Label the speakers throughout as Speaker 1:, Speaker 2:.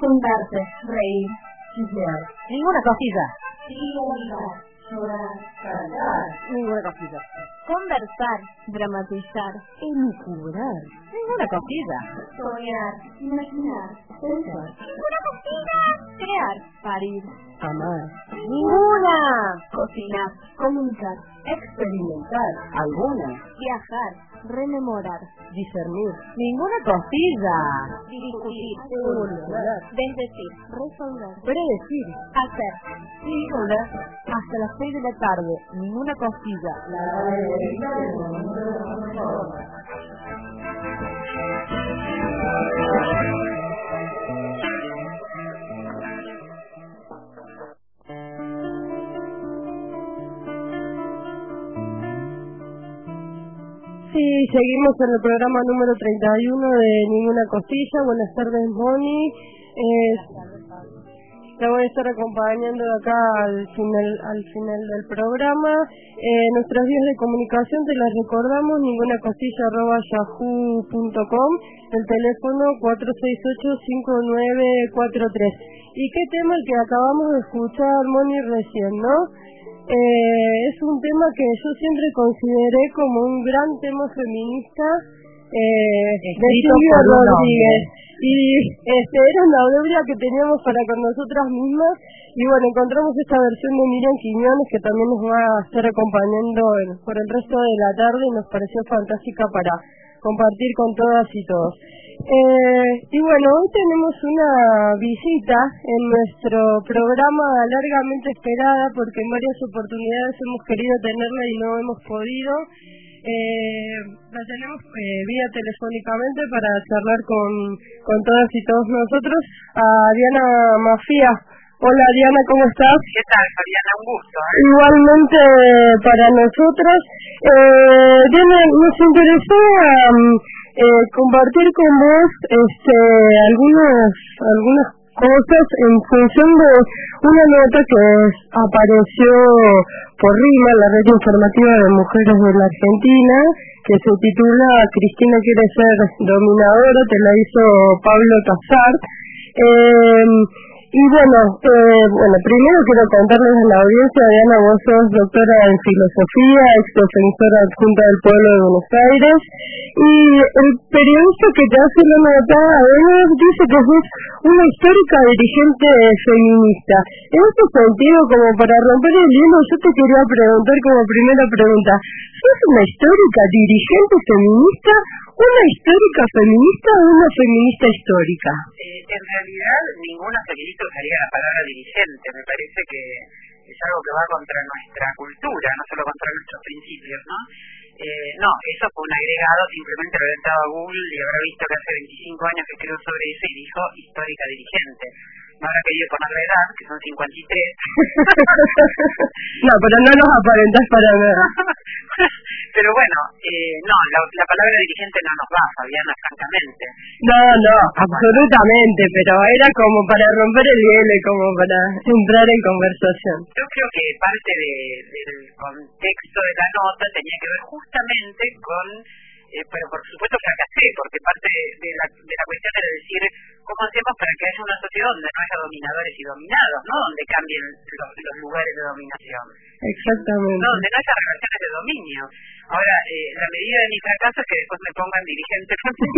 Speaker 1: Juntarse, reír, chismear.
Speaker 2: Ninguna cosilla.
Speaker 1: Idealizar, llorar, cantar.
Speaker 2: Ninguna cosilla.
Speaker 1: Conversar, dramatizar,
Speaker 2: elucubrar. Ninguna cosilla.
Speaker 1: soñar, imaginar, pensar.
Speaker 2: Ninguna cosilla.
Speaker 1: Crear, parir,
Speaker 2: Amar. Ninguna.
Speaker 1: cocinar, comunicar, experimentar,
Speaker 2: Alguna.
Speaker 1: viajar, rememorar,
Speaker 2: Discernir. Ninguna cosilla.
Speaker 1: discutir,
Speaker 2: Evolucionar.
Speaker 1: desdecir, resolver,
Speaker 2: Predecir.
Speaker 1: hacer.
Speaker 2: Ninguna. Hasta las 6 de la tarde. Ninguna cosilla. Sí, seguimos en el programa número 31 de Ninguna Costilla. Buenas tardes, Moni. Te voy a estar acompañando de acá al final del programa. Nuestras vías de comunicación te las recordamos: ningunacostilla@yahoo.com, el teléfono 468-5943. ¿Y qué tema el que acabamos de escuchar, Moni, recién, no? Es un tema que yo siempre consideré como un gran tema feminista, de Silvio Rodríguez. Y era una deuda que teníamos para con nosotras mismas, y bueno, encontramos esta versión de Miriam Quiñones, que también nos va a estar acompañando por el resto de la tarde, y nos pareció fantástica para compartir con todas y todos. Y bueno, hoy tenemos una visita en nuestro programa largamente esperada, porque en varias oportunidades hemos querido tenerla y no hemos podido. La tenemos vía telefónicamente para charlar con todas y todos nosotros, a Diana Mafía. Hola Diana, ¿cómo estás?
Speaker 3: ¿Qué tal, Fabiana? Un gusto.
Speaker 2: Igualmente para nosotras. Diana, nos interesó compartir con vos algunas cosas en función de una nota que apareció por RIMA, la red informativa de mujeres de la Argentina, que se titula "Cristina quiere ser dominadora", te la hizo Pablo Casar. Y bueno, primero quiero contarles a la audiencia: Diana, vos sos doctora en filosofía, ex defensora adjunta del pueblo de Buenos Aires, y el periodista que te hace la nota además dice que sos una histórica dirigente feminista. En este sentido, como para romper el hielo, yo te quería preguntar como primera pregunta: ¿sos una histórica dirigente feminista, una histórica feminista o una feminista histórica?
Speaker 3: En realidad, ninguna feminista usaría la palabra dirigente. Me parece que es algo que va contra nuestra cultura, no solo contra nuestros principios, ¿no? No, eso fue un agregado, simplemente lo he entrado a Google y habrá visto que hace 25 años que escribo sobre eso y dijo histórica dirigente. No habrá querido poner la edad, que son 53.
Speaker 2: No, pero no nos aparentás para nada.
Speaker 3: Pero bueno, no, la palabra dirigente no nos va, Fabiana, francamente.
Speaker 2: No, absolutamente, pero era como para romper el hielo, como para entrar en conversación.
Speaker 3: Yo creo que parte del contexto de la nota tenía que ver justamente con, pero por supuesto fracasé, porque parte de la cuestión era decir, ¿cómo hacemos para que haya una sociedad donde no haya dominadores y dominados, no donde cambien los lugares de dominación?
Speaker 2: Exactamente.
Speaker 3: No, donde no haya relaciones de dominio. Ahora, la medida de mi fracaso es que después me pongan dirigente.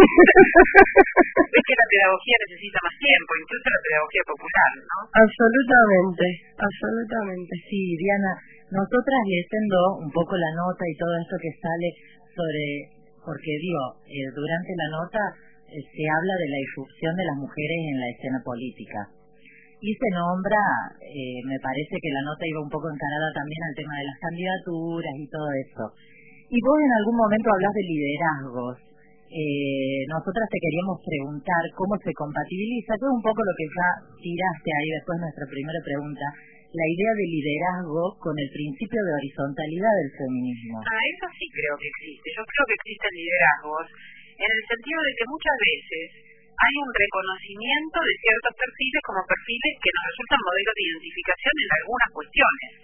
Speaker 3: Es que la pedagogía necesita más tiempo, incluso la pedagogía popular, ¿no?
Speaker 2: Absolutamente.
Speaker 4: Sí, Diana, nosotras leyendo un poco la nota y todo esto que sale porque durante la nota se habla de la irrupción de las mujeres en la escena política. Y se nombra, me parece que la nota iba un poco encarada también al tema de las candidaturas y todo eso. Y vos en algún momento hablas de liderazgos. Nosotras te queríamos preguntar cómo se compatibiliza, que es un poco lo que ya tiraste ahí después de nuestra primera pregunta, la idea de liderazgo con el principio de horizontalidad del feminismo.
Speaker 3: Eso sí creo que existe. Yo creo que existen liderazgos en el sentido de que muchas veces hay un reconocimiento de ciertos perfiles como perfiles que nos resultan modelos de identificación en algunas cuestiones.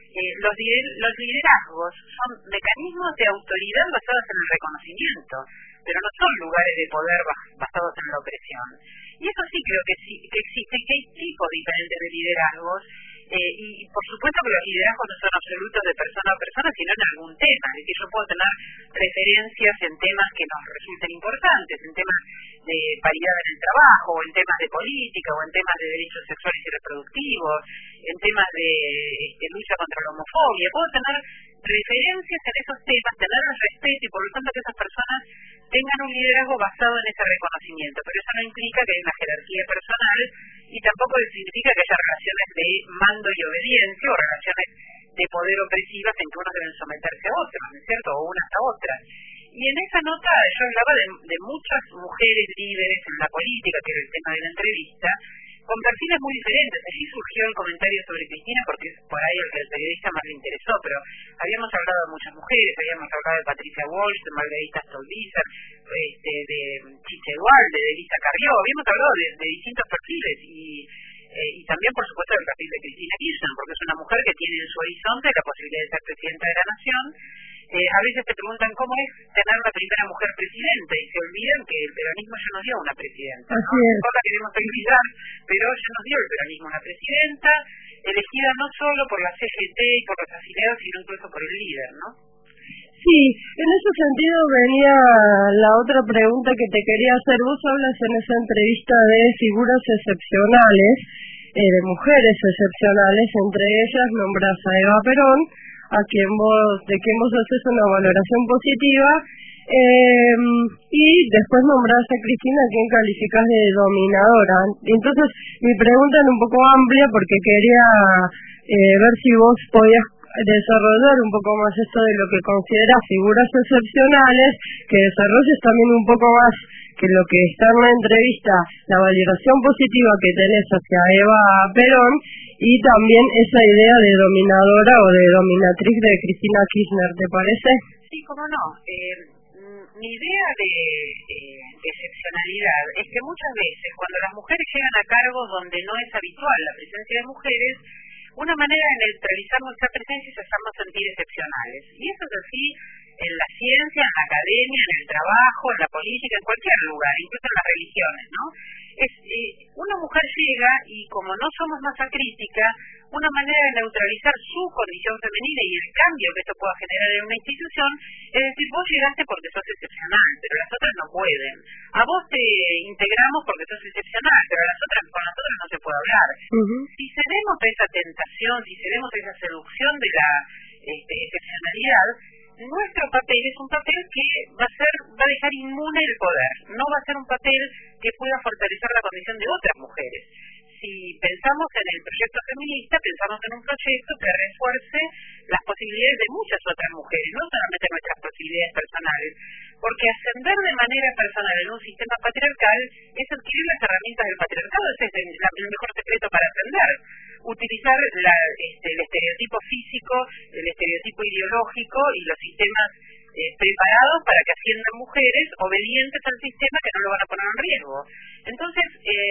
Speaker 3: los liderazgos son mecanismos de autoridad basados en el reconocimiento, pero no son lugares de poder basados en la opresión. Y eso sí creo que existe, que hay tipos diferentes de liderazgos, y por supuesto que los liderazgos no son absolutos de persona a persona, sino en algún tema. Es decir, yo puedo tener preferencias en temas que nos resulten importantes, en temas de paridad en el trabajo, o en temas de política, o en temas de derechos sexuales y reproductivos, en temas de lucha contra la homofobia. Puedo tener preferencias en esos temas, tener el respeto y por lo tanto que esas personas tengan un liderazgo basado en ese reconocimiento, pero eso no implica que haya una jerarquía personal y tampoco significa que haya relaciones de mando y obediencia o relaciones de poder opresivas en que unos deben someterse a otros, ¿no es cierto? O unas a otras. Y en esa nota yo hablaba de muchas mujeres líderes en la política, que era el tema de la entrevista, con perfiles muy diferentes. Allí surgió el comentario sobre Cristina porque es por ahí el que el periodista más le interesó, pero habíamos hablado de muchas mujeres, habíamos hablado de Patricia Walsh, de Margarita Stolbizer, de Chiche Dualde, de Elisa Carrió, habíamos hablado de distintos perfiles y también por supuesto del perfil de Cristina Kirchner, porque es una mujer que tiene en su horizonte la posibilidad de ser presidenta de la nación. A veces te preguntan cómo es tener una primera mujer presidenta y se olvidan que el peronismo ya nos dio una presidenta, ¿no? Nosotros la queremos olvidar, pero ya nos dio el peronismo una presidenta, elegida no solo por la CGT y por los afiliados, sino incluso por el líder, ¿no?
Speaker 2: Sí, en ese sentido venía la otra pregunta que te quería hacer. Vos hablas en esa entrevista de figuras excepcionales, de mujeres excepcionales, entre ellas nombras a Eva Perón, de quien vos haces una valoración positiva, y después nombrás a Cristina, a quien calificás de dominadora. Entonces, mi pregunta era un poco amplia porque quería ver si vos podías desarrollar un poco más esto de lo que consideras figuras excepcionales, que desarrolles también un poco más que lo que está en la entrevista, la valoración positiva que tenés hacia Eva Perón, y también esa idea de dominadora o de dominatriz de Cristina Kirchner, ¿te parece?
Speaker 3: Sí, cómo no. Mi idea de excepcionalidad es que muchas veces cuando las mujeres llegan a cargos donde no es habitual la presencia de mujeres, una manera de neutralizar nuestra presencia es hacernos sentir excepcionales. Y eso es así en la ciencia, en la academia, en el trabajo, en la política, en cualquier lugar, incluso en las religiones, ¿no? Una mujer llega y como no somos masa crítica, una manera de neutralizar su condición femenina y el cambio que esto pueda generar en una institución es decir, vos llegaste porque sos excepcional, pero las otras no pueden. A vos te integramos porque sos excepcional, pero con las otras no se puede hablar. Si cedemos a esa tentación, si cedemos a esa seducción de la excepcionalidad, nuestro papel es un papel que va a dejar inmune el poder, no va a ser un papel que pueda fortalecer la condición de otras mujeres. Si pensamos en el proyecto feminista, pensamos en un proyecto que refuerce las posibilidades de muchas otras mujeres, no solamente nuestras posibilidades personales, porque ascender de manera personal en un sistema patriarcal es adquirir las herramientas del patriarcado, ese es el mejor secreto para ascender. Utilizar el estereotipo físico, el estereotipo ideológico y los sistemas preparados para que asciendan mujeres obedientes al sistema que no lo van a poner en riesgo. Entonces,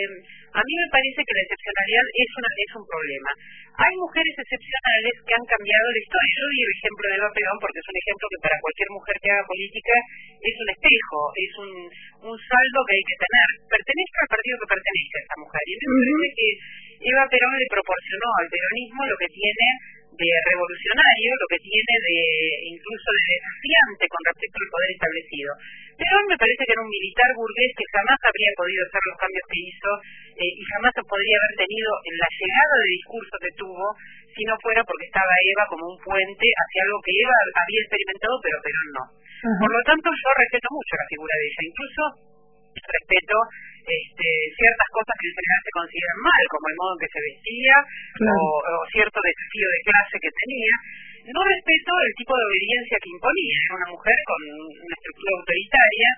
Speaker 3: a mí me parece que la excepcionalidad es un problema. Hay mujeres excepcionales que han cambiado la historia. Yo di el ejemplo de Eva Perón porque es un ejemplo que para cualquier mujer que haga política es un espejo, es un saldo que hay que tener. Pertenezca al partido que pertenece a esa mujer. Y a mí me parece que Eva Perón le proporcionó al peronismo lo que tiene de revolucionario, lo que tiene de incluso de desafiante con respecto al poder establecido. Perón me parece que era un militar burgués que jamás habría podido hacer los cambios que hizo y jamás podría haber tenido en la llegada de discurso que tuvo si no fuera porque estaba Eva como un puente hacia algo que Eva había experimentado pero Perón no. Por lo tanto yo respeto mucho la figura de ella, incluso respeto ciertas cosas que en general se consideran mal, como el modo en que se vestía o cierto desafío de clase que tenía. No respeto el tipo de obediencia que imponía. Era una mujer con una estructura autoritaria,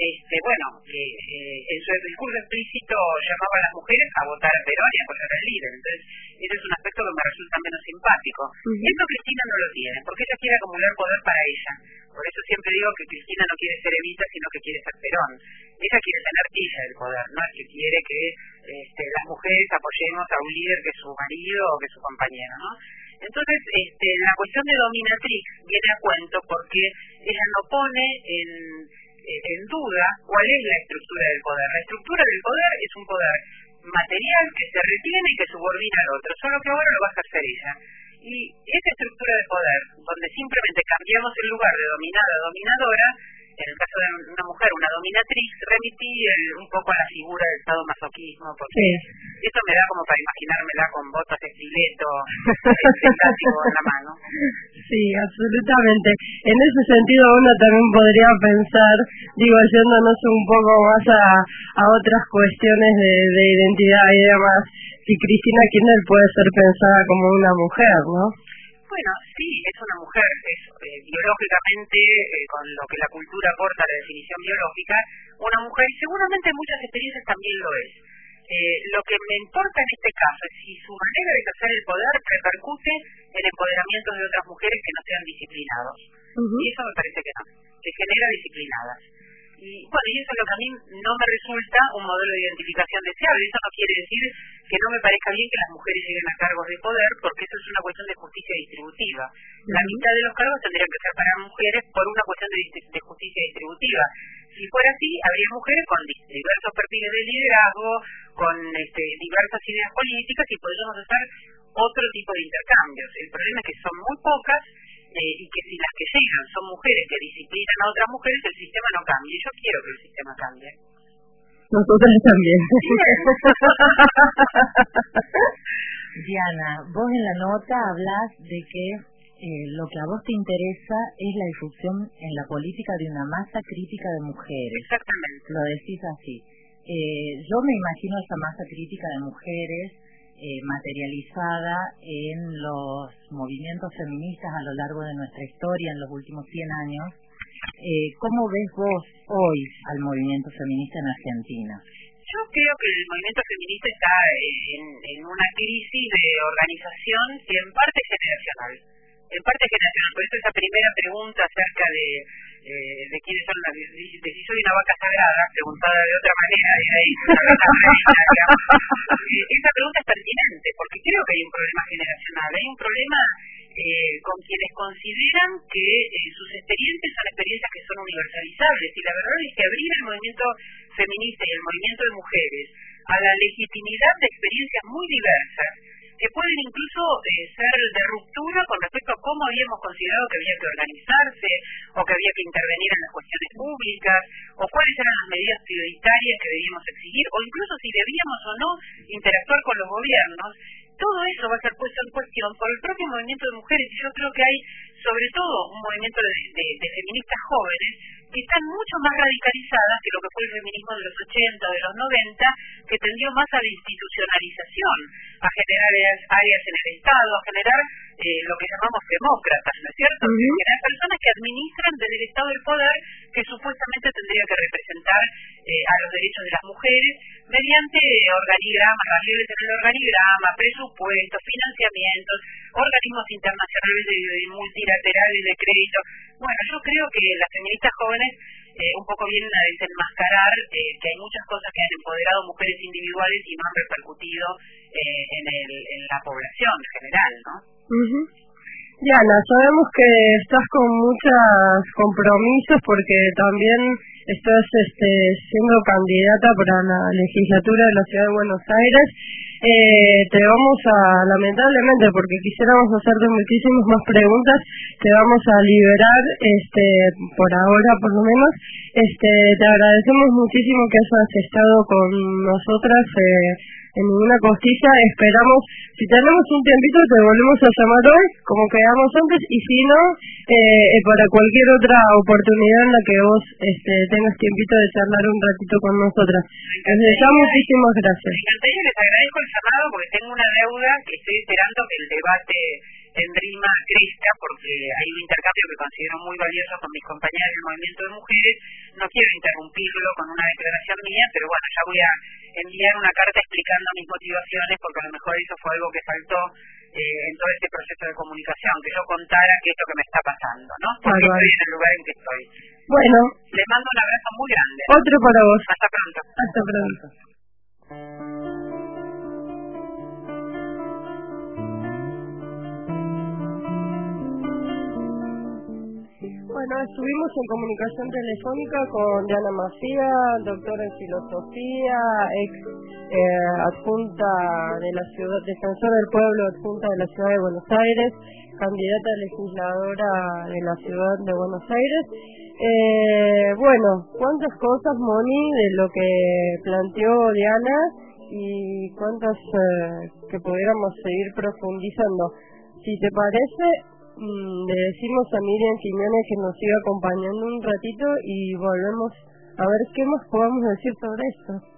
Speaker 3: que en su discurso explícito llamaba a las mujeres a votar a Perón y a apoyar al líder. Entonces, ese es un aspecto que me resulta menos simpático. Esto Cristina no lo tiene, porque ella quiere acumular poder para ella. Por eso siempre digo que Cristina no quiere ser Evita, sino que quiere ser Perón. Ella quiere tener ella el poder, no es que quiere que las mujeres apoyemos a un líder que es su marido o que es su compañero, ¿no? Entonces, la cuestión de dominatrix viene a cuento porque ella no pone en duda cuál es la estructura del poder. La estructura del poder es un poder material que se retiene y que subordina al otro, solo que ahora lo va a ejercer ella. Y esa estructura de poder, donde simplemente cambiamos el lugar de dominada a dominadora, en el caso de una mujer, una dominatrix, remití un poco a la figura del sadomasoquismo, porque eso me da como para imaginármela con botas de estileto, látigo en la mano.
Speaker 2: Sí, absolutamente. En ese sentido uno también podría pensar, yéndonos un poco más a otras cuestiones de identidad y demás, si Cristina Kirchner puede ser pensada como una mujer, ¿no?
Speaker 3: Bueno, sí, es una mujer, es biológicamente, con lo que la cultura aporta a la definición biológica, una mujer, y seguramente en muchas experiencias también lo es. Lo que me importa en este caso es si su manera de ejercer el poder repercute en empoderamientos de otras mujeres que no sean disciplinados. Y eso me parece que no, que genera disciplinadas. Y bueno, y eso es lo que a mí no me resulta un modelo de identificación deseable. Eso no quiere decir que no me parezca bien que las mujeres lleguen a cargos de poder, porque eso es una cuestión de justicia distributiva. La mitad de los cargos tendrían que ser para mujeres por una cuestión de justicia distributiva. Si fuera así, habría mujeres con diversos perfiles de liderazgo, con diversas ideas políticas, y podríamos hacer otro tipo de intercambios. El problema es que son muy pocas, y que si las que llegan son mujeres que disciplinan a otras mujeres, el sistema no cambie. Yo quiero que el sistema cambie.
Speaker 2: Nosotras también.
Speaker 4: Diana, vos en la nota hablás de que lo que a vos te interesa es la difusión en la política de una masa crítica de mujeres.
Speaker 3: Exactamente.
Speaker 4: Lo decís así. Yo me imagino esa masa crítica de mujeres materializada en los movimientos feministas a lo largo de nuestra historia en los últimos 100 años. ¿Cómo ves vos hoy al movimiento feminista en Argentina?
Speaker 3: Yo creo que el movimiento feminista está en una crisis de organización que en parte es generacional. Por eso esa primera pregunta acerca de quiénes son de si soy una vaca sagrada, preguntada de otra manera, esa pregunta es pertinente, porque creo que hay un problema generacional, hay un problema con quienes consideran que sus experiencias son experiencias que son universalizables, y la verdad es que abrir el movimiento feminista y el movimiento de mujeres a la legitimidad de experiencias muy diversas, que pueden incluso ser de ruptura con respecto a cómo habíamos considerado que había que organizarse, o que había que intervenir en las cuestiones públicas, o cuáles eran las medidas prioritarias que debíamos exigir, o incluso si debíamos o no interactuar con los gobiernos. Todo eso va a ser puesto en cuestión por el propio movimiento de mujeres, y yo creo que hay sobre todo un movimiento de feministas jóvenes que están mucho más radicalizadas que lo que fue el feminismo de los 80, de los 90, que tendió más a la institucionalización, a generar áreas en el Estado, a generar lo que llamamos demócratas, ¿no es cierto? Generar personas que administran desde el Estado el poder que supuestamente tendría que representar a los derechos de las mujeres mediante organigramas, relieves en el organigrama, presupuestos, financiamientos, organismos internacionales multilaterales de crédito. Bueno, yo creo que las feministas jóvenes un poco vienen a desenmascarar que hay muchas cosas que han empoderado mujeres individuales y no han repercutido en la población en general, ¿no?
Speaker 2: Diana, sabemos que estás con muchos compromisos porque también estás siendo candidata para la legislatura de la Ciudad de Buenos Aires. Te vamos a, lamentablemente, porque quisiéramos hacerte muchísimas más preguntas, te vamos a liberar, por ahora por lo menos. Te agradecemos muchísimo que hayas estado con nosotras en Ninguna Costilla. Esperamos, si tenemos un tiempito, te volvemos a llamar hoy, como quedamos antes, y si no, para cualquier otra oportunidad en la que vos tengas tiempito de charlar un ratito con nosotras. Desde ya, muchísimas gracias.
Speaker 3: Me encantaría, les agradezco el llamado porque tengo una deuda que estoy esperando que el debate en Rima crezca, porque hay un intercambio que considero muy valioso con mis compañeras del movimiento de mujeres. No quiero interrumpirlo con una declaración mía, pero bueno, ya voy a enviar una carta explicando mis motivaciones, porque a lo mejor eso fue algo que faltó en todo este proceso de comunicación, que yo contara qué es lo que me está pasando, ¿no? Porque estoy en el lugar en que estoy.
Speaker 2: Bueno,
Speaker 3: les mando un abrazo muy grande.
Speaker 2: Otro para vos.
Speaker 3: Hasta pronto.
Speaker 2: Hasta pronto. Bueno, estuvimos en comunicación telefónica con Diana Macía, doctora en filosofía, ex adjunta de la ciudad, defensora del pueblo adjunta de la ciudad de Buenos Aires, candidata a legisladora de la ciudad de Buenos Aires. Bueno, cuántas cosas, Moni, de lo que planteó Diana y cuántas que pudiéramos seguir profundizando. Si te parece, le decimos a Miriam Quiñones que nos siga acompañando un ratito y volvemos a ver qué más podemos decir sobre esto.